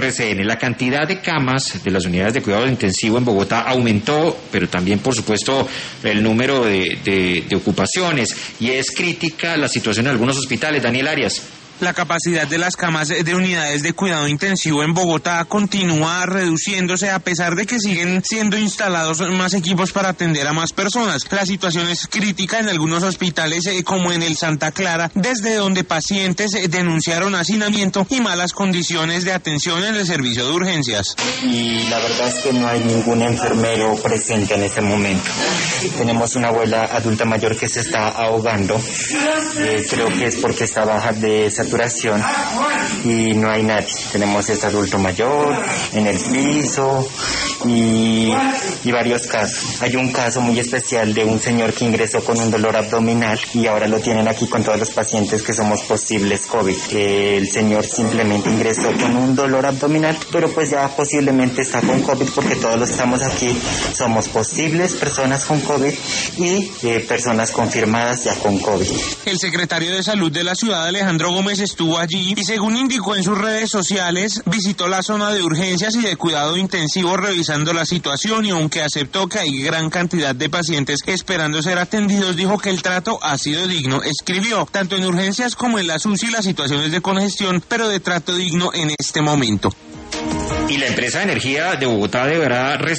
RCN. La cantidad de camas de las unidades de cuidado intensivo en Bogotá aumentó, pero también, por supuesto, el número de ocupaciones, y es crítica la situación en algunos hospitales. Daniel Arias. La capacidad de las camas de unidades de cuidado intensivo en Bogotá continúa reduciéndose a pesar de que siguen siendo instalados más equipos para atender a más personas. La situación es crítica en algunos hospitales como en el Santa Clara, desde donde pacientes denunciaron hacinamiento y malas condiciones de atención en el servicio de urgencias. Y la verdad es que no hay ningún enfermero presente en este momento. Tenemos una abuela adulta mayor que se está ahogando. Creo que es porque está baja de saturación y no hay nadie. Tenemos este adulto mayor en el piso y varios casos. Hay un caso muy especial de un señor que ingresó con un dolor abdominal y ahora lo tienen aquí con todos los pacientes que somos posibles COVID. El señor simplemente ingresó con un dolor abdominal, pero pues ya posiblemente está con COVID porque todos los que estamos aquí somos posibles personas con COVID y personas confirmadas ya con COVID. El secretario de Salud de la ciudad, Alejandro Gómez, estuvo allí y, según indicó en sus redes sociales, visitó la zona de urgencias y de cuidado intensivo revisando la situación, y aunque aceptó que hay gran cantidad de pacientes esperando ser atendidos, dijo que el trato ha sido digno. Escribió: tanto en urgencias como en las UCI las situaciones de congestión, pero de trato digno en este momento. Y la empresa de energía de Bogotá deberá